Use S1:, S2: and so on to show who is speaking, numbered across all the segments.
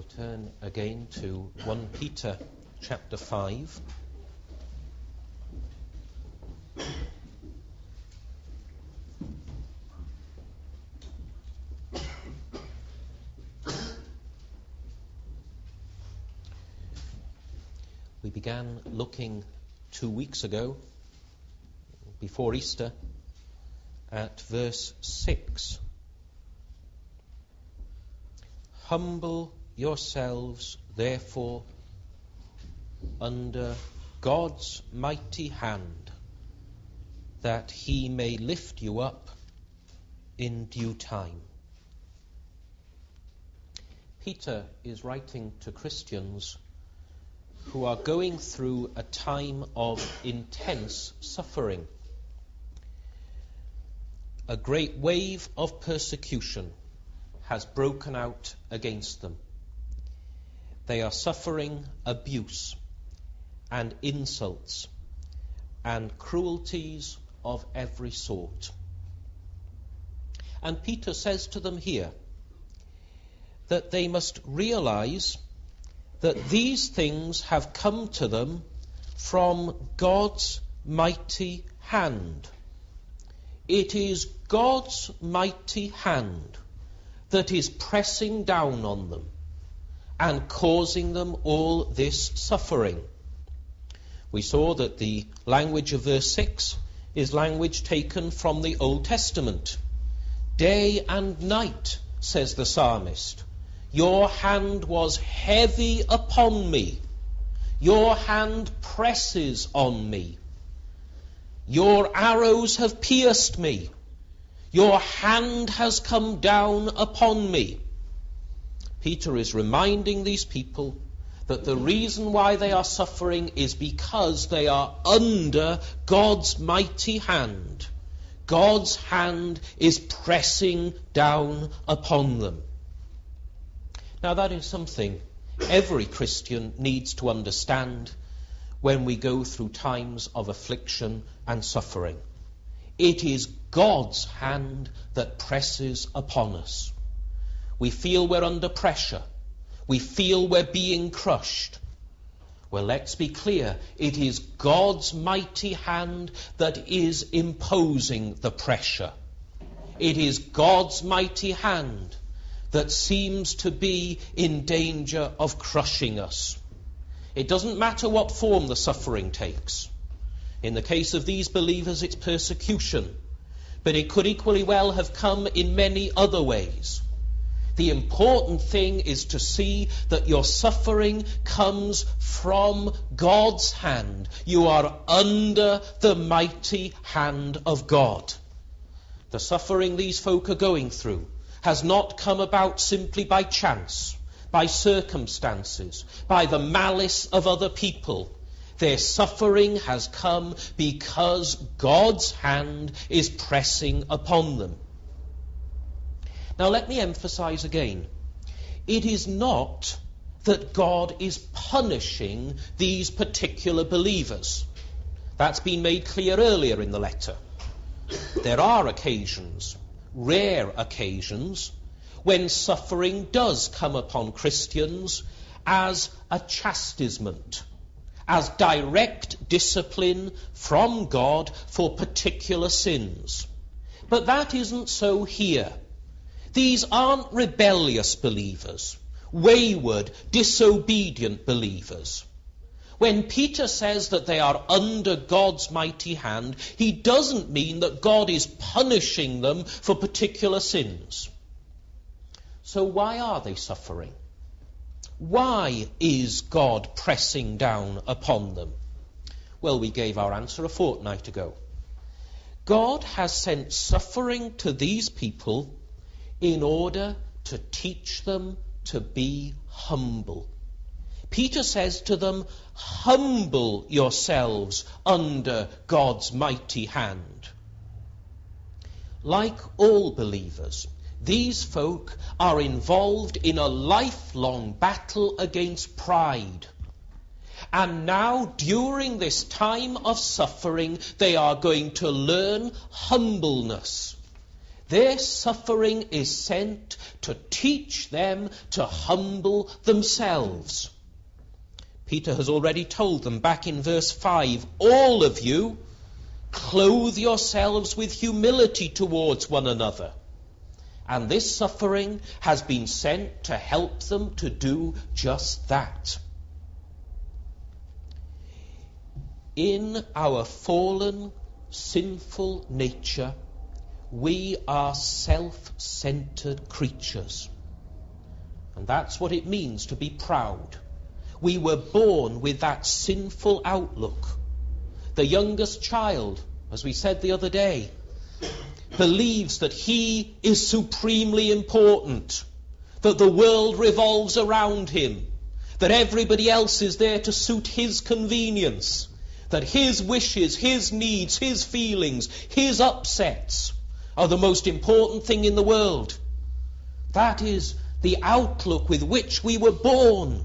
S1: We'll turn again to 1 Peter chapter 5. We began looking 2 weeks ago, before Easter, at verse 6. Humble yourselves, therefore, under God's mighty hand, that he may lift you up in due time. Peter is writing to Christians who are going through a time of intense suffering. A great wave of persecution has broken out against them. They are suffering abuse and insults and cruelties of every sort. And Peter says to them here that they must realize that these things have come to them from God's mighty hand. It is God's mighty hand that is pressing down on them and causing them all this suffering. We saw that the language of verse 6 is language taken from the Old Testament. Day and night, says the psalmist, your hand was heavy upon me. Your hand presses on me. Your arrows have pierced me. Your hand has come down upon me. Peter is reminding these people that the reason why they are suffering is because they are under God's mighty hand. God's hand is pressing down upon them. Now that is something every Christian needs to understand when we go through times of affliction and suffering. It is God's hand that presses upon us. We feel we're under pressure. We feel we're being crushed. Well, let's be clear. It is God's mighty hand that is imposing the pressure. It is God's mighty hand that seems to be in danger of crushing us. It doesn't matter what form the suffering takes. In the case of these believers, it's persecution. But it could equally well have come in many other ways. The important thing is to see that your suffering comes from God's hand. You are under the mighty hand of God. The suffering these folk are going through has not come about simply by chance, by circumstances, by the malice of other people. Their suffering has come because God's hand is pressing upon them. Now let me emphasize again, it is not that God is punishing these particular believers. That's been made clear earlier in the letter. There are occasions, rare occasions, when suffering does come upon Christians as a chastisement, as direct discipline from God for particular sins. But that isn't so here. These aren't rebellious believers, wayward, disobedient believers. When Peter says that they are under God's mighty hand, he doesn't mean that God is punishing them for particular sins. So why are they suffering? Why is God pressing down upon them? Well, we gave our answer a fortnight ago. God has sent suffering to these people in order to teach them to be humble. Peter says to them, humble yourselves under God's mighty hand. Like all believers, these folk are involved in a lifelong battle against pride. And now, during this time of suffering, they are going to learn humbleness. Their suffering is sent to teach them to humble themselves. Peter has already told them back in verse 5, all of you, clothe yourselves with humility towards one another. And this suffering has been sent to help them to do just that. In our fallen, sinful nature, we are self-centered creatures. And that's what it means to be proud. We were born with that sinful outlook. The youngest child, as we said the other day, believes that he is supremely important, that the world revolves around him, that everybody else is there to suit his convenience, that his wishes, his needs, his feelings, his upsets are the most important thing in the world. That is the outlook with which we were born.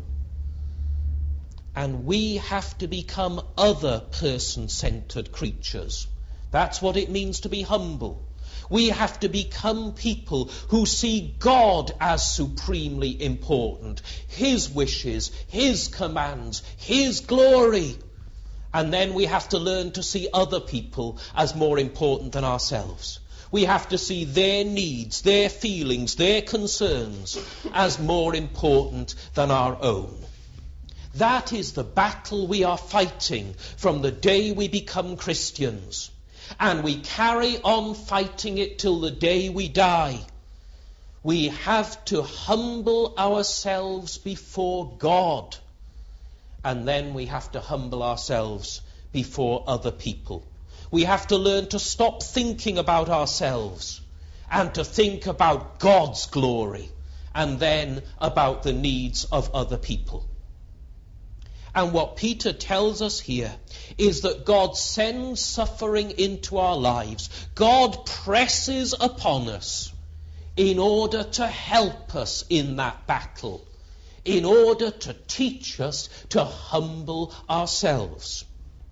S1: And we have to become other person-centered creatures. That's what it means to be humble. We have to become people who see God as supremely important, his wishes, his commands, his glory. And then we have to learn to see other people as more important than ourselves. We have to see their needs, their feelings, their concerns as more important than our own. That is the battle we are fighting from the day we become Christians. And we carry on fighting it till the day we die. We have to humble ourselves before God. And then we have to humble ourselves before other people. We have to learn to stop thinking about ourselves and to think about God's glory and then about the needs of other people. And what Peter tells us here is that God sends suffering into our lives. God presses upon us in order to help us in that battle, in order to teach us to humble ourselves.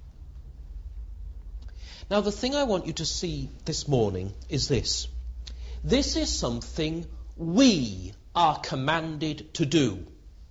S1: Now, the thing I want you to see this morning is this. This is something we are commanded to do.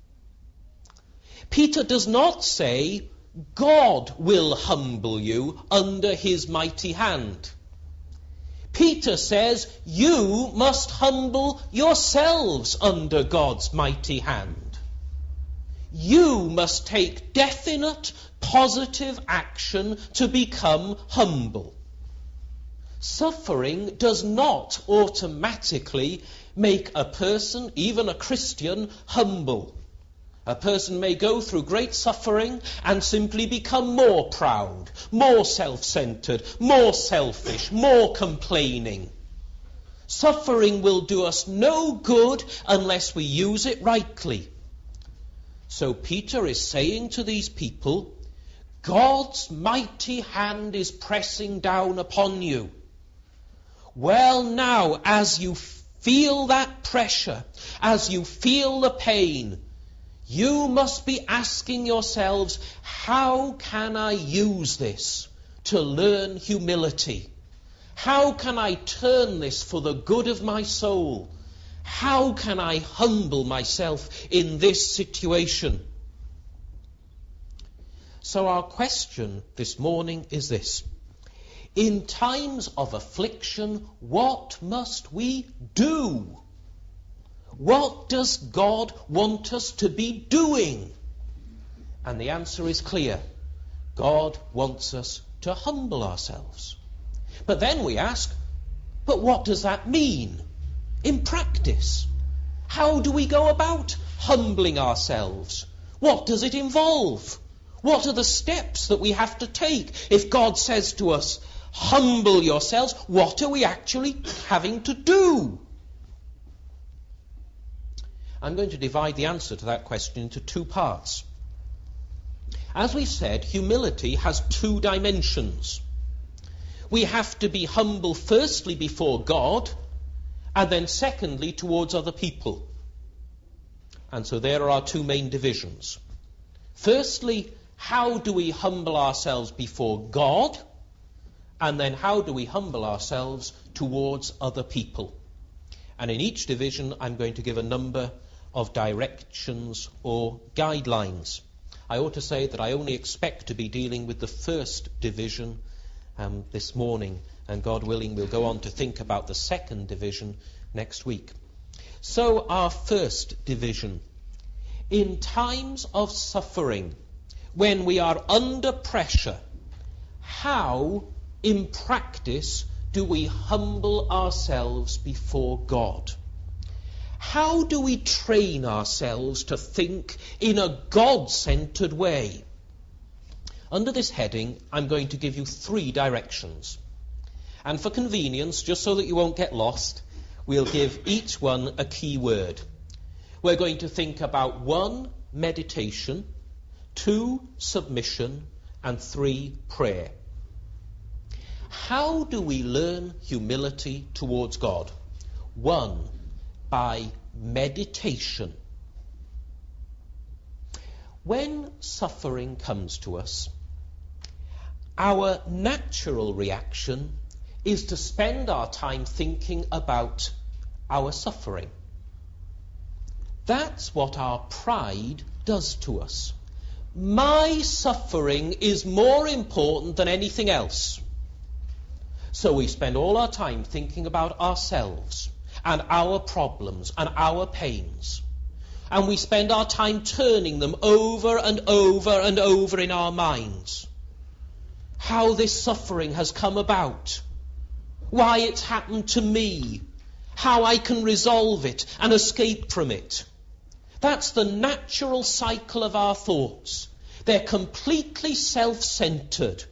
S1: Peter does not say, God will humble you under his mighty hand. Peter says, you must humble yourselves under God's mighty hand. You must take definite, positive action to become humble. Suffering does not automatically make a person, even a Christian, humble. A person may go through great suffering and simply become more proud, more self-centered, more selfish, more complaining. Suffering will do us no good unless we use it rightly. So Peter is saying to these people, God's mighty hand is pressing down upon you. Well, now, as you feel that pressure, as you feel the pain, you must be asking yourselves, how can I use this to learn humility? How can I turn this for the good of my soul? How can I humble myself in this situation? So our question this morning is this. In times of affliction, what must we do? What does God want us to be doing? And the answer is clear. God wants us to humble ourselves. But then we ask, but what does that mean in practice? How do we go about humbling ourselves? What does it involve? What are the steps that we have to take? If God says to us, humble yourselves, what are we actually having to do? I'm going to divide the answer to that question into two parts. As we said, humility has two dimensions. We have to be humble firstly before God, and then secondly towards other people. And so there are our two main divisions. Firstly, how do we humble ourselves before God? And then how do we humble ourselves towards other people? And in each division, I'm going to give a number of directions or guidelines. I ought to say that I only expect to be dealing with the first division this morning, and God willing, we'll go on to think about the second division next week. So our first division. In times of suffering, when we are under pressure, how, in practice, do we humble ourselves before God? How do we train ourselves to think in a God-centered way? Under this heading, I'm going to give you 3 directions. And for convenience, just so that you won't get lost, we'll give each one a key word. We're going to think about 1, meditation, 2, submission, and 3, prayer. How do we learn humility towards God? 1, by meditation. When suffering comes to us, our natural reaction is to spend our time thinking about our suffering. That's what our pride does to us. My suffering is more important than anything else. So we spend all our time thinking about ourselves and our problems and our pains. And we spend our time turning them over and over and over in our minds. How this suffering has come about. Why it's happened to me. How I can resolve it and escape from it. That's the natural cycle of our thoughts. They're completely self-centered.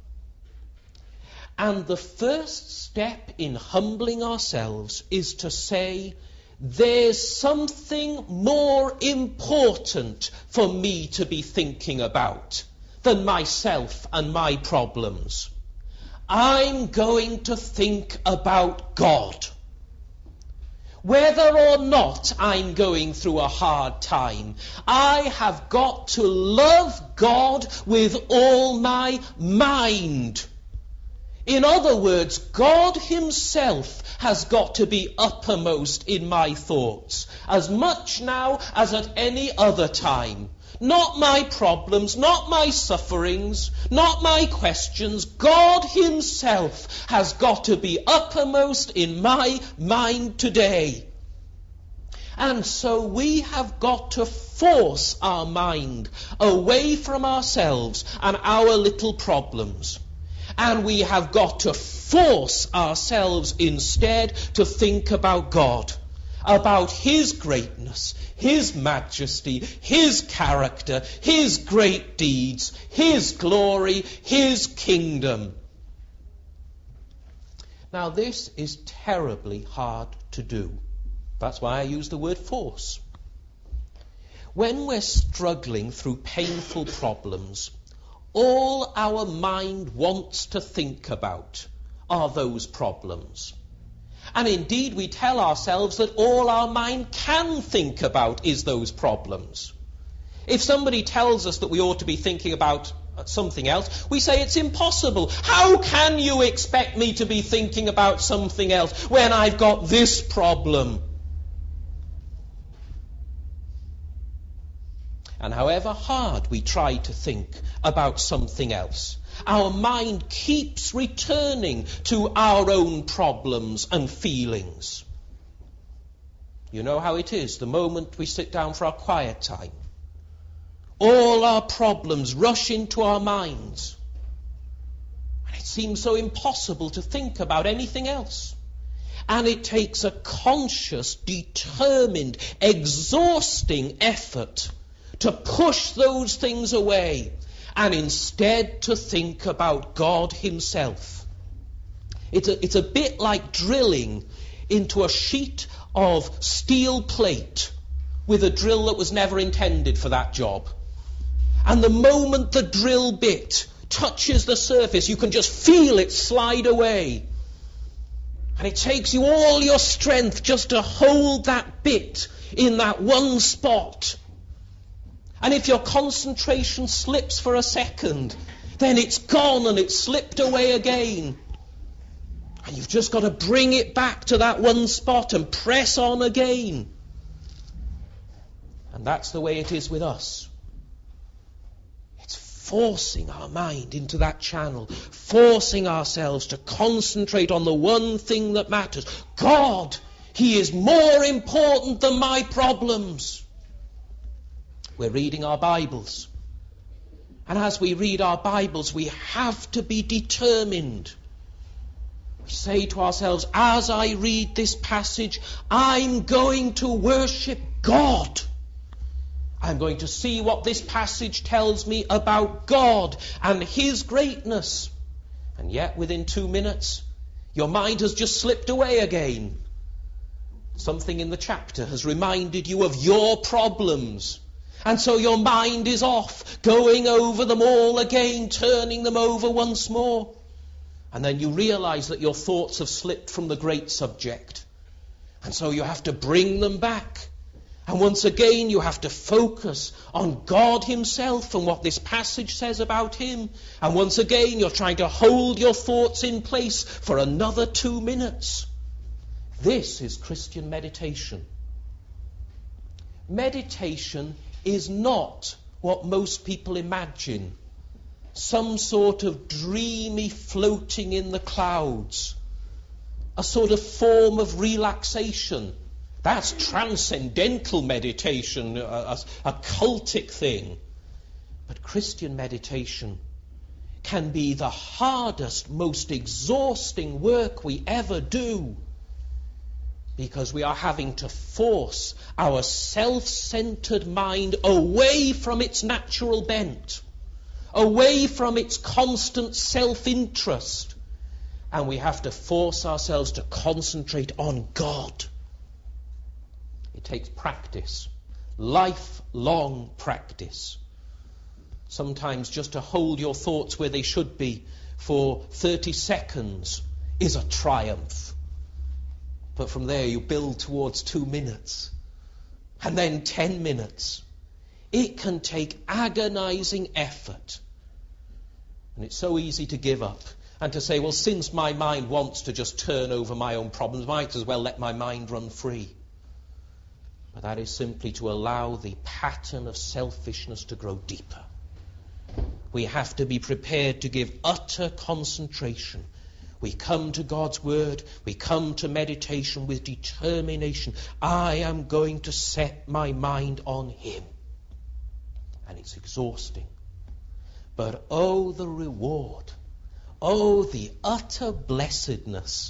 S1: And the first step in humbling ourselves is to say, there's something more important for me to be thinking about than myself and my problems. I'm going to think about God. Whether or not I'm going through a hard time, I have got to love God with all my mind. In other words, God himself has got to be uppermost in my thoughts, as much now as at any other time. Not my problems, not my sufferings, not my questions. God himself has got to be uppermost in my mind today. And so we have got to force our mind away from ourselves and our little problems. And we have got to force ourselves instead to think about God, about his greatness, his majesty, his character, his great deeds, his glory, his kingdom. Now this is terribly hard to do. That's why I use the word force. When we're struggling through painful problems, all our mind wants to think about are those problems. And indeed we tell ourselves that all our mind can think about is those problems. If somebody tells us that we ought to be thinking about something else, we say it's impossible. How can you expect me to be thinking about something else when I've got this problem? And however hard we try to think about something else, our mind keeps returning to our own problems and feelings. You know how it is the moment we sit down for our quiet time. All our problems rush into our minds. And it seems so impossible to think about anything else. And it takes a conscious, determined, exhausting effort to push those things away and instead to think about God himself. It's a bit like drilling into a sheet of steel plate with a drill that was never intended for that job. And the moment the drill bit touches the surface, you can just feel it slide away. And it takes you all your strength just to hold that bit in that one spot. And if your concentration slips for a second, then it's gone and it's slipped away again. And you've just got to bring it back to that one spot and press on again. And that's the way it is with us. It's forcing our mind into that channel, forcing ourselves to concentrate on the one thing that matters. God, He is more important than my problems. We're reading our Bibles. And as we read our Bibles, we have to be determined. We say to ourselves, as I read this passage, I'm going to worship God. I'm going to see what this passage tells me about God and His greatness. And yet within 2 minutes, your mind has just slipped away again. Something in the chapter has reminded you of your problems. And so your mind is off, going over them all again, turning them over once more. And then you realize that your thoughts have slipped from the great subject. And so you have to bring them back. And once again you have to focus on God Himself and what this passage says about Him. And once again you're trying to hold your thoughts in place for another 2 minutes. This is Christian meditation. Meditation is not what most people imagine. Some sort of dreamy floating in the clouds. A sort of form of relaxation. That's transcendental meditation, a cultic thing. But Christian meditation can be the hardest, most exhausting work we ever do. Because we are having to force our self-centered mind away from its natural bent, away from its constant self-interest. And we have to force ourselves to concentrate on God. It takes practice, lifelong practice. Sometimes just to hold your thoughts where they should be for 30 seconds is a triumph. But from there you build towards 2 minutes. And then 10 minutes. It can take agonizing effort. And it's so easy to give up. And to say, well, since my mind wants to just turn over my own problems, might as well let my mind run free. But that is simply to allow the pattern of selfishness to grow deeper. We have to be prepared to give utter concentration. We come to God's Word, we come to meditation with determination. I am going to set my mind on Him. And it's exhausting. But oh, the reward, oh, the utter blessedness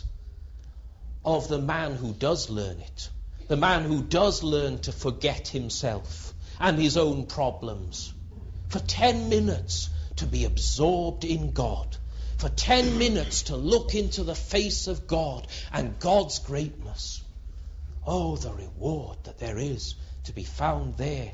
S1: of the man who does learn it. The man who does learn to forget himself and his own problems. For 10 minutes to be absorbed in God. For 10 minutes to look into the face of God and God's greatness. Oh, the reward that there is to be found there.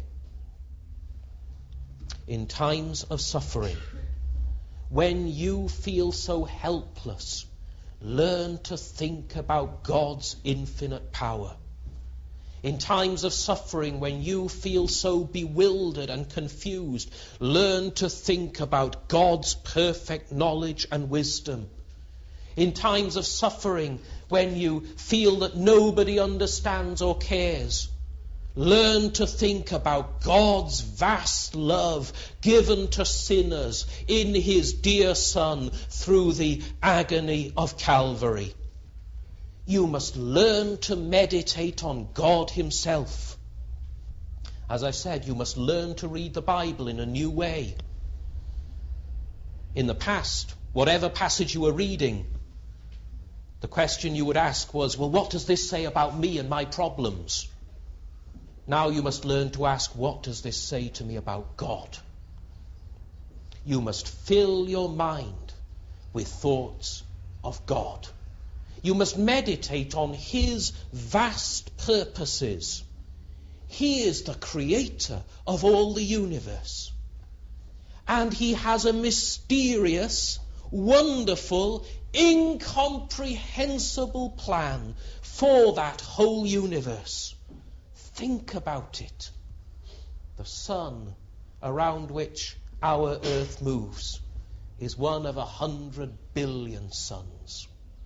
S1: In times of suffering, when you feel so helpless, learn to think about God's infinite power. In times of suffering, when you feel so bewildered and confused, learn to think about God's perfect knowledge and wisdom. In times of suffering, when you feel that nobody understands or cares, learn to think about God's vast love given to sinners in His dear Son through the agony of Calvary. You must learn to meditate on God Himself. As I said, you must learn to read the Bible in a new way. In the past, whatever passage you were reading, the question you would ask was, well, what does this say about me and my problems? Now you must learn to ask, what does this say to me about God? You must fill your mind with thoughts of God. You must meditate on His vast purposes. He is the creator of all the universe. And He has a mysterious, wonderful, incomprehensible plan for that whole universe. Think about it. The sun around which our earth moves. is one of 100 billion suns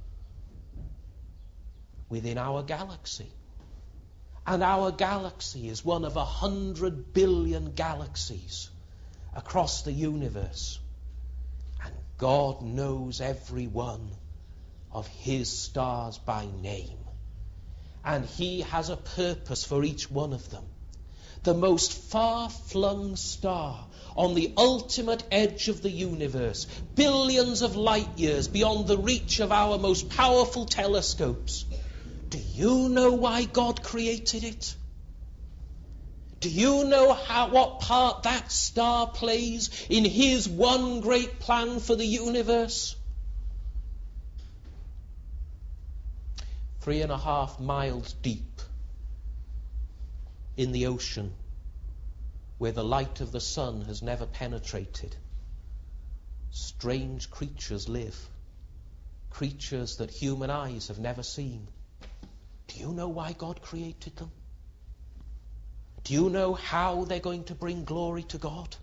S1: within our galaxy. And our galaxy is one of 100 billion galaxies across the universe. And God knows every one of his stars by name. And he has a purpose for each one of them. The most far-flung star on the ultimate edge of the universe, billions of light years beyond the reach of our most powerful telescopes. Do you know why God created it? Do you know what part that star plays in his one great plan for the universe? 3.5 miles deep in the ocean, where the light of the sun has never penetrated, strange creatures live, creatures that human eyes have never seen. Do you know why God created them? Do you know how they're going to bring glory to God?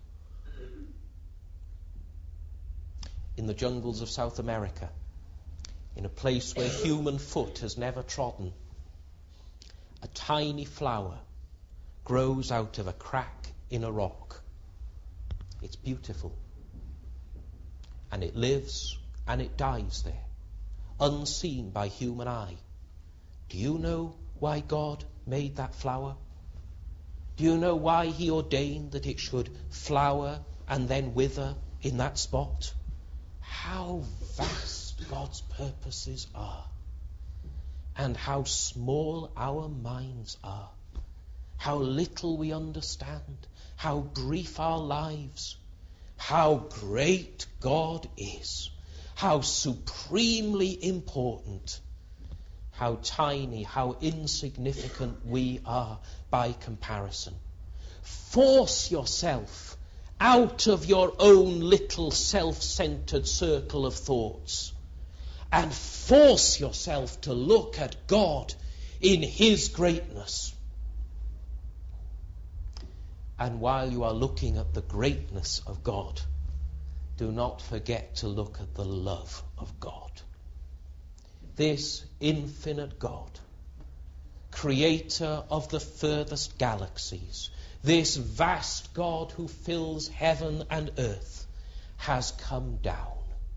S1: In the jungles of South America, in a place where human foot has never trodden, a tiny flower grows out of a crack in a rock. It's beautiful. And it lives and it dies there, unseen by human eye. Do you know why God made that flower? Do you know why he ordained that it should flower and then wither in that spot? How vast God's purposes are, and how small our minds are, how little we understand, how brief our lives, how great God is, how supremely important, how tiny, how insignificant we are by comparison. Force yourself out of your own little self-centered circle of thoughts and force yourself to look at God in his greatness. And while you are looking at the greatness of God, do not forget to look at the love of God. This infinite God, creator of the furthest galaxies, this vast God who fills heaven and earth, has come down.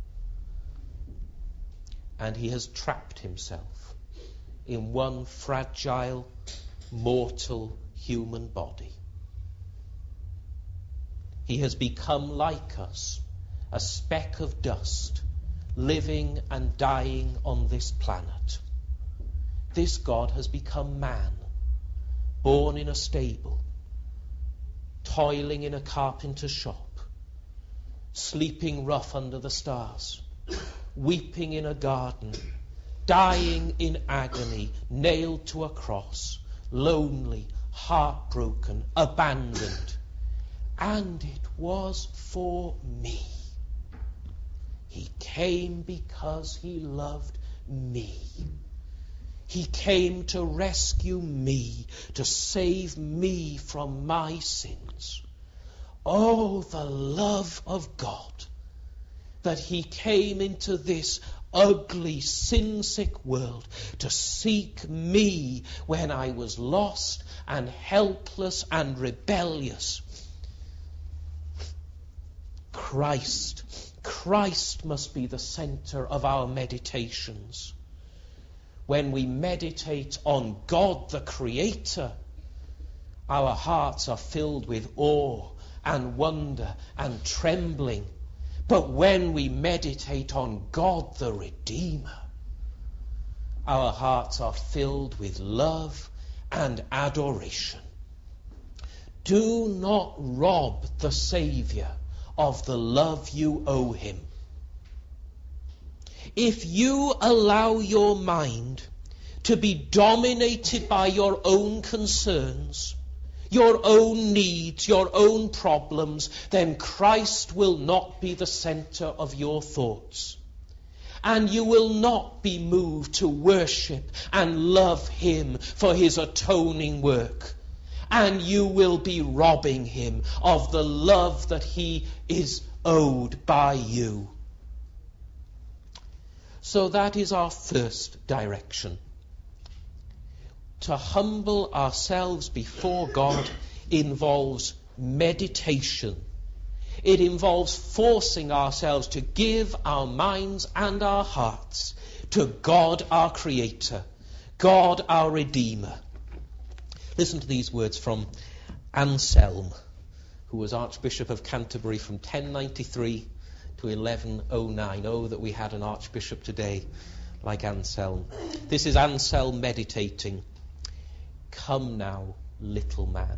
S1: And he has trapped himself in one fragile, mortal human body. He has become like us, a speck of dust, living and dying on this planet. This God has become man, born in a stable, toiling in a carpenter's shop, sleeping rough under the stars, weeping in a garden, dying in agony, nailed to a cross, lonely, heartbroken, abandoned. And it was for me. He came because he loved me. He came to rescue me, to save me from my sins. Oh, the love of God, that he came into this ugly, sin-sick world to seek me when I was lost and helpless and rebellious. Christ must be the center of our meditations. When we meditate on God the Creator, our hearts are filled with awe and wonder and trembling. But when we meditate on God the Redeemer, our hearts are filled with love and adoration. Do not rob the Saviour of the love you owe him. If you allow your mind to be dominated by your own concerns, your own needs, your own problems, then Christ will not be the center of your thoughts. And you will not be moved to worship and love him for his atoning work. And you will be robbing him of the love that he is owed by you. So that is our first direction. To humble ourselves before God involves meditation. It involves forcing ourselves to give our minds and our hearts to God our Creator, God our Redeemer. Listen to these words from Anselm, who was Archbishop of Canterbury from 1093 to 1109. Oh, that we had an archbishop today like Anselm. This is Anselm meditating. Come now, little man.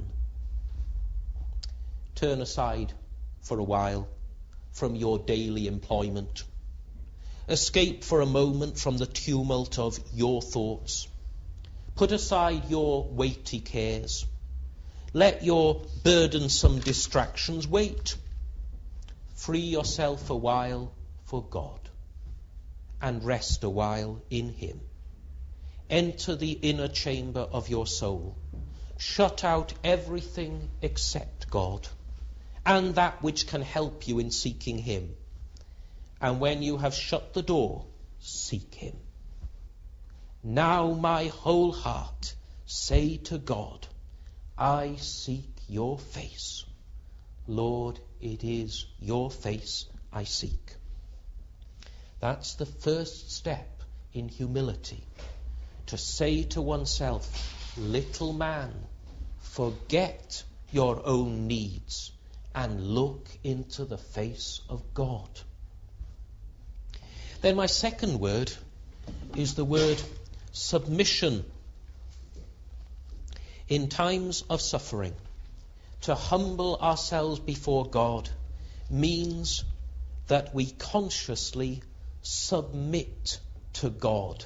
S1: Turn aside for a while from your daily employment. Escape for a moment from the tumult of your thoughts. Put aside your weighty cares. Let your burdensome distractions wait. Free yourself a while for God and rest a while in Him. Enter the inner chamber of your soul. Shut out everything except God and that which can help you in seeking Him. And when you have shut the door, seek Him. Now my whole heart say to God, I seek your face. Lord, it is your face I seek. That's the first step in humility. To say to oneself, little man, forget your own needs and look into the face of God. Then my second word is the word submission. In times of suffering, to humble ourselves before God means that we consciously submit to God.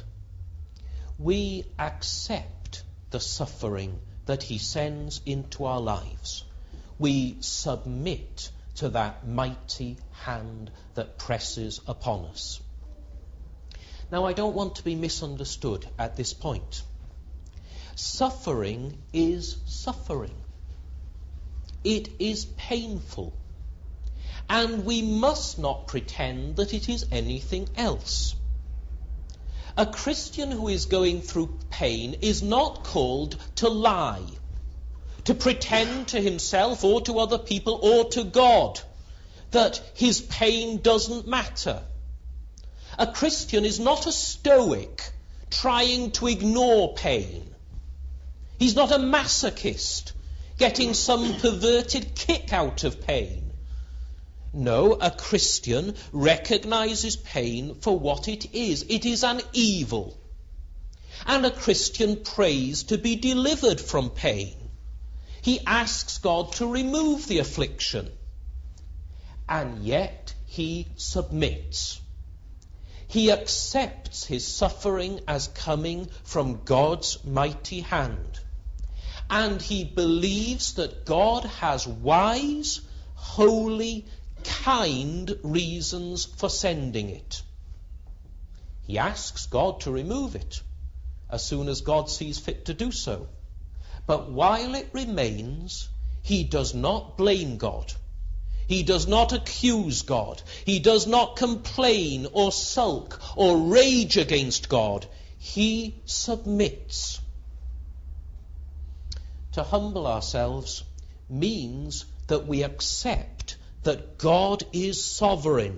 S1: We accept the suffering that He sends into our lives. We submit to that mighty hand that presses upon us. Now, I don't want to be misunderstood at this point. Suffering is suffering. It is painful. And we must not pretend that it is anything else. A Christian who is going through pain is not called to lie, to pretend to himself or to other people or to God that his pain doesn't matter. A Christian is not a stoic trying to ignore pain. He's not a masochist getting some perverted kick out of pain. No, a Christian recognizes pain for what it is. It is an evil. And a Christian prays to be delivered from pain. He asks God to remove the affliction. And yet he submits. He accepts his suffering as coming from God's mighty hand. And he believes that God has wise, holy, kind reasons for sending it. He asks God to remove it as soon as God sees fit to do so. But while it remains, he does not blame God. He does not accuse God. He does not complain or sulk or rage against God. He submits. To humble ourselves means that we accept that God is sovereign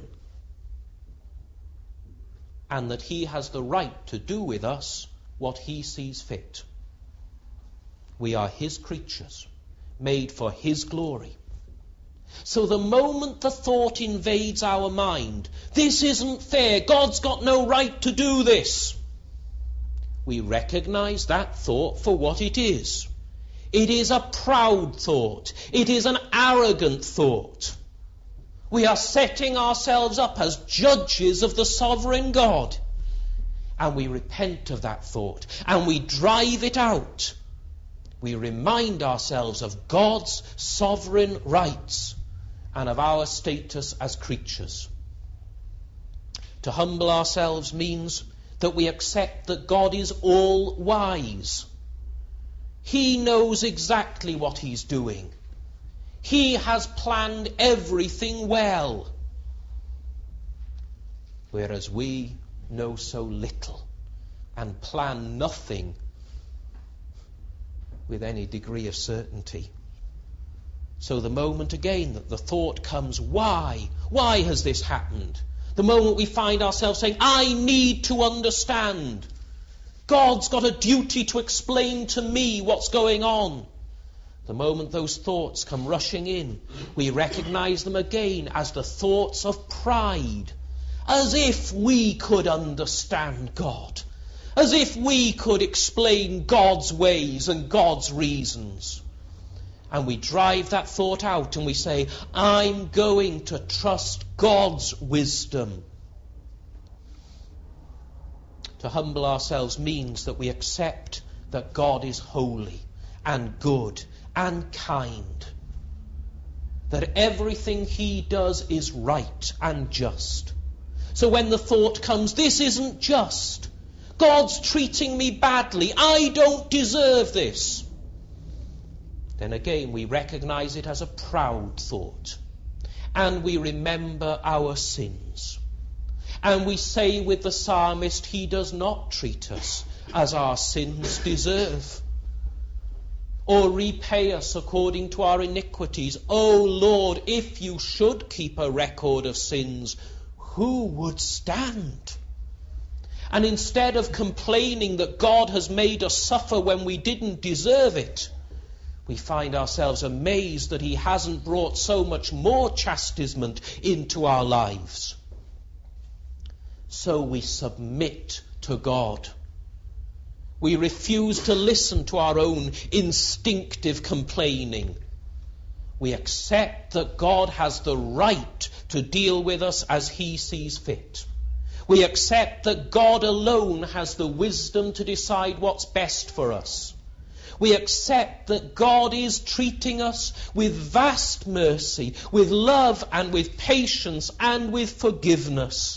S1: and that he has the right to do with us what he sees fit. We are his creatures, made for his glory. So the moment the thought invades our mind, this isn't fair, God's got no right to do this, we recognize that thought for what it is. It is a proud thought. It is an arrogant thought. We are setting ourselves up as judges of the sovereign God. And we repent of that thought. And we drive it out. We remind ourselves of God's sovereign rights and of our status as creatures. To humble ourselves means that we accept that God is all-wise. He knows exactly what he's doing. He has planned everything well. whereas we know so little and plan nothing with any degree of certainty. So the moment again that the thought comes, why? Why has this happened? The moment we find ourselves saying, I need to understand. God's got a duty to explain to me what's going on. The moment those thoughts come rushing in, we recognize them again as the thoughts of pride, as if we could understand God, as if we could explain God's ways and God's reasons. And we drive that thought out and we say, I'm going to trust God's wisdom. To humble ourselves means that we accept that God is holy and good and kind, that everything he does is right and just. So when the thought comes, this isn't just, God's treating me badly, I don't deserve this, then again we recognize it as a proud thought, and we remember our sins. And we say with the psalmist, he does not treat us as our sins deserve, or repay us according to our iniquities. O Lord, if you should keep a record of sins, who would stand? And instead of complaining that God has made us suffer when we didn't deserve it, we find ourselves amazed that he hasn't brought so much more chastisement into our lives. So we submit to God. We refuse to listen to our own instinctive complaining. We accept that God has the right to deal with us as he sees fit. We accept that God alone has the wisdom to decide what's best for us. We accept that God is treating us with vast mercy, with love and with patience and with forgiveness.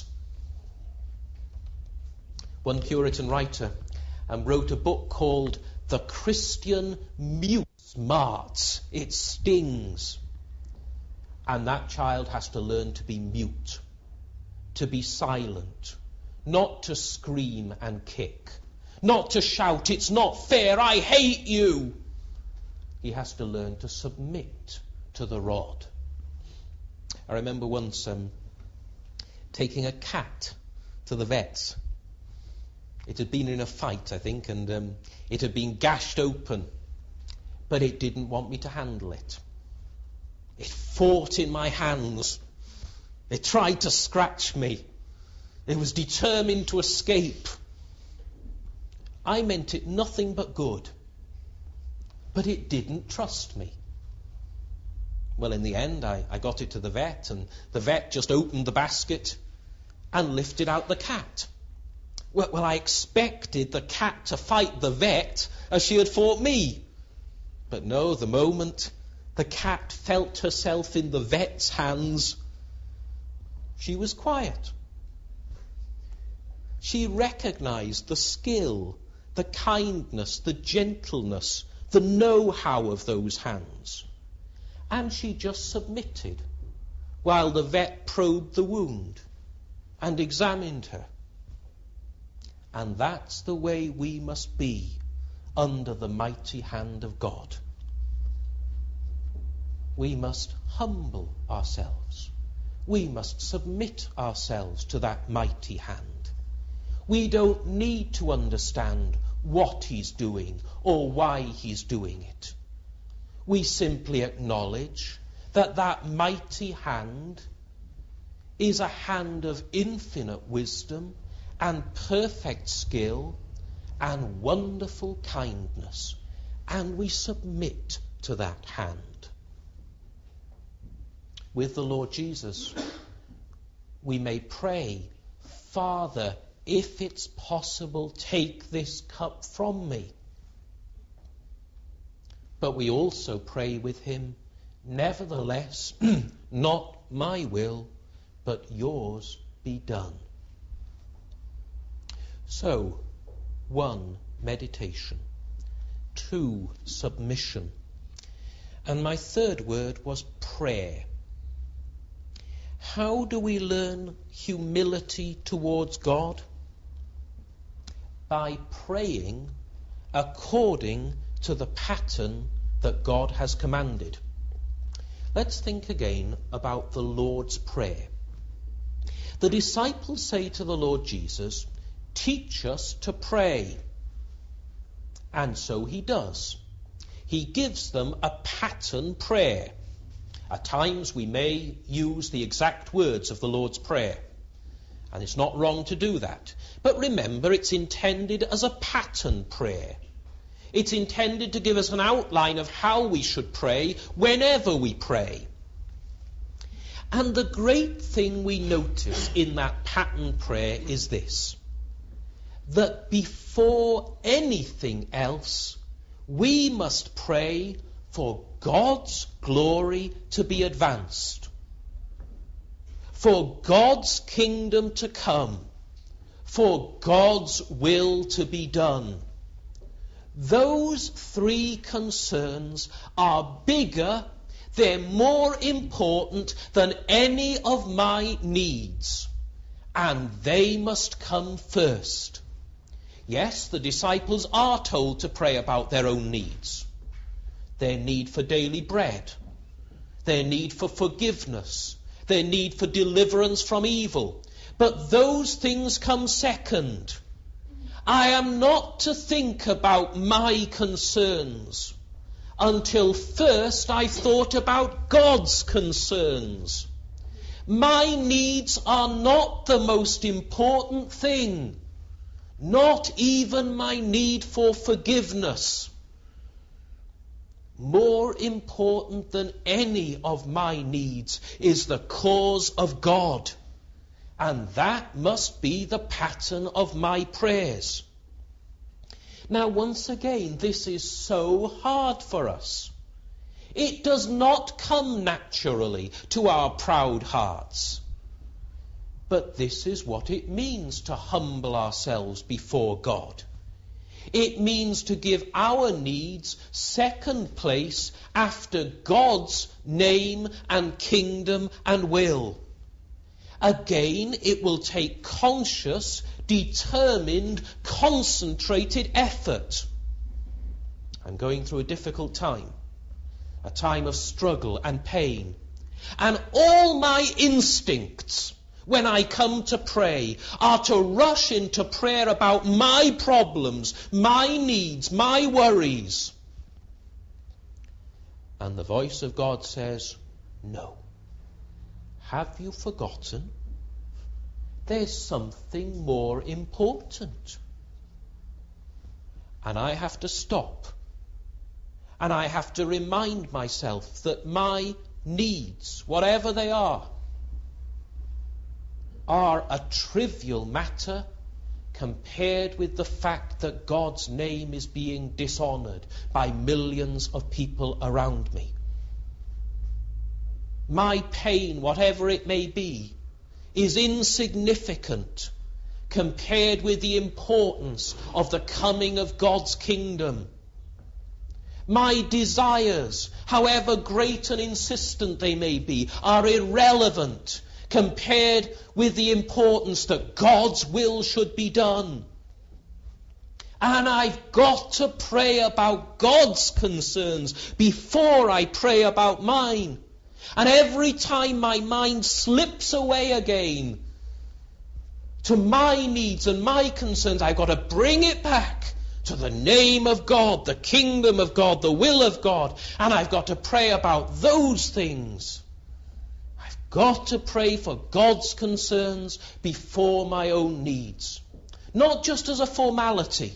S1: One Puritan writer wrote a book called The Christian Mute Smarts. It stings. And that child has to learn to be mute, to be silent, not to scream and kick, not to shout, it's not fair, I hate you. He has to learn to submit to the rod. I remember once taking a cat to the vets. It had been in a fight, I think, and it had been gashed open, but it didn't want me to handle it. It fought in my hands. It tried to scratch me. It was determined to escape. I meant it nothing but good, but it didn't trust me. Well, in the end, I got it to the vet, and the vet just opened the basket and lifted out the cat. Well, I expected the cat to fight the vet as she had fought me. But no, the moment the cat felt herself in the vet's hands, she was quiet. She recognized the skill, the kindness, the gentleness, the know-how of those hands. And she just submitted while the vet probed the wound and examined her. And that's the way we must be under the mighty hand of God. We must humble ourselves. We must submit ourselves to that mighty hand. We don't need to understand what he's doing or why he's doing it. We simply acknowledge that that mighty hand is a hand of infinite wisdom and perfect skill and wonderful kindness, and we submit to that hand. With the Lord Jesus, we may pray, Father, if it's possible, take this cup from me. But we also pray with him, nevertheless, not my will, but yours be done. So, 1, meditation. 2, submission. And my third word was prayer. How do we learn humility towards God? By praying according to the pattern that God has commanded. Let's think again about the Lord's Prayer. The disciples say to the Lord Jesus, "Teach us to pray." And so he does. He gives them a pattern prayer. At times we may use the exact words of the Lord's Prayer, and it's not wrong to do that. But remember, it's intended as a pattern prayer. It's intended to give us an outline of how we should pray whenever we pray. And the great thing we notice in that pattern prayer is this: that before anything else, we must pray for God's glory to be advanced, for God's kingdom to come, for God's will to be done. Those three concerns are bigger, they're more important than any of my needs, and they must come first. Yes, the disciples are told to pray about their own needs. Their need for daily bread, their need for forgiveness, their need for deliverance from evil. But those things come second. I am not to think about my concerns until first I've thought about God's concerns. My needs are not the most important thing, not even my need for forgiveness. More important than any of my needs is the cause of God. And that must be the pattern of my prayers. Now, once again, this is so hard for us. It does not come naturally to our proud hearts. But this is what it means to humble ourselves before God. It means to give our needs second place after God's name and kingdom and will. Again, it will take conscious, determined, concentrated effort. I'm going through a difficult time, a time of struggle and pain. And all my instincts, when I come to pray, are to rush into prayer about my problems, my needs, my worries. And the voice of God says, no. Have you forgotten? There's something more important. And I have to stop. And I have to remind myself that my needs, whatever they are a trivial matter compared with the fact that God's name is being dishonored by millions of people around me. My pain, whatever it may be, is insignificant compared with the importance of the coming of God's kingdom. My desires, however great and insistent they may be, are irrelevant compared with the importance that God's will should be done. And I've got to pray about God's concerns before I pray about mine. And every time my mind slips away again to my needs and my concerns, I've got to bring it back to the name of God, the kingdom of God, the will of God. And I've got to pray about those things. I've got to pray for God's concerns before my own needs. Not just as a formality.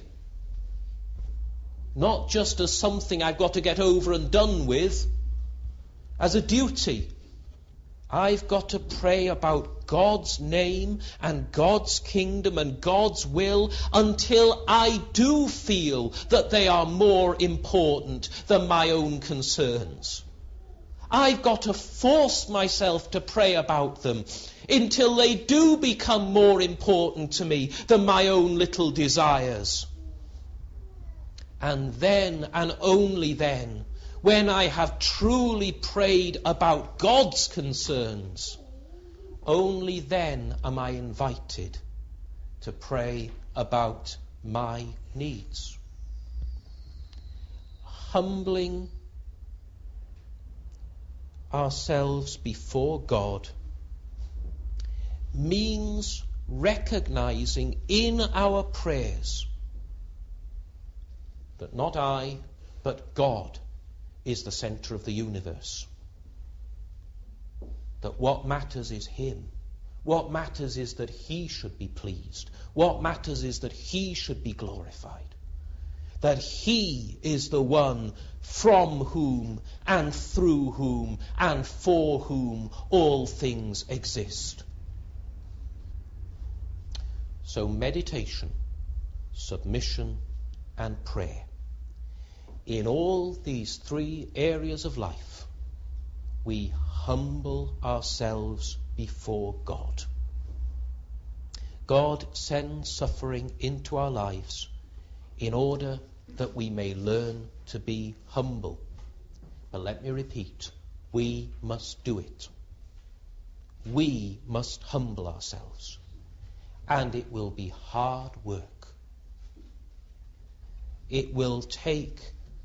S1: Not just as something I've got to get over and done with. As a duty. I've got to pray about God's name and God's kingdom and God's will until I do feel that they are more important than my own concerns. I've got to force myself to pray about them until they do become more important to me than my own little desires. And then, and only then, when I have truly prayed about God's concerns, only then am I invited to pray about my needs. Humbling ourselves before God means recognizing in our prayers that not I, but God is the center of the universe. That what matters is Him. What matters is that He should be pleased. What matters is that He should be glorified. That He is the one from whom and through whom and for whom all things exist. So meditation, submission, and prayer. In all these three areas of life, we humble ourselves before God. God sends suffering into our lives in order that we may learn to be humble. But let me repeat, we must do it. We must humble ourselves. And it will be hard work. It will take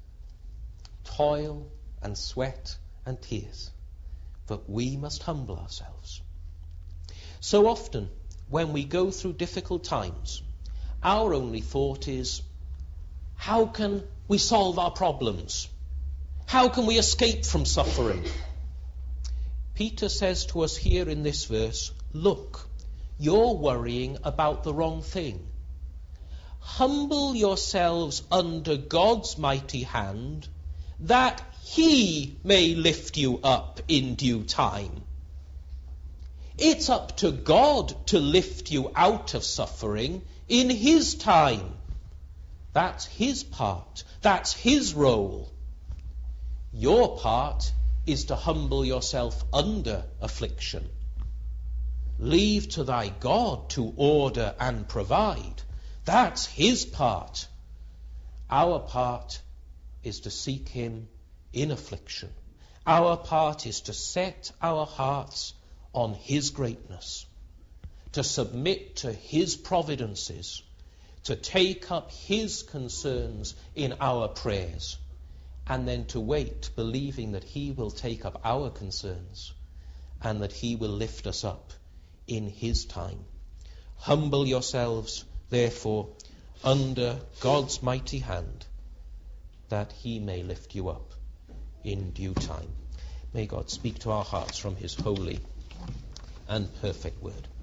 S1: toil and sweat and tears. But we must humble ourselves. So often, when we go through difficult times, our only thought is, how can we solve our problems? How can we escape from suffering? Peter says to us here in this verse, look, you're worrying about the wrong thing. Humble yourselves under God's mighty hand, that He may lift you up in due time. It's up to God to lift you out of suffering in His time. That's His part. That's His role. Your part is to humble yourself under affliction. Leave to thy God to order and provide. That's His part. Our part is to seek Him in affliction. Our part is to set our hearts on His greatness, to submit to His providences, to take up His concerns in our prayers, and then to wait, believing that He will take up our concerns and that He will lift us up in His time. Humble yourselves, therefore, under God's mighty hand, that He may lift you up in due time. May God speak to our hearts from His holy and perfect word.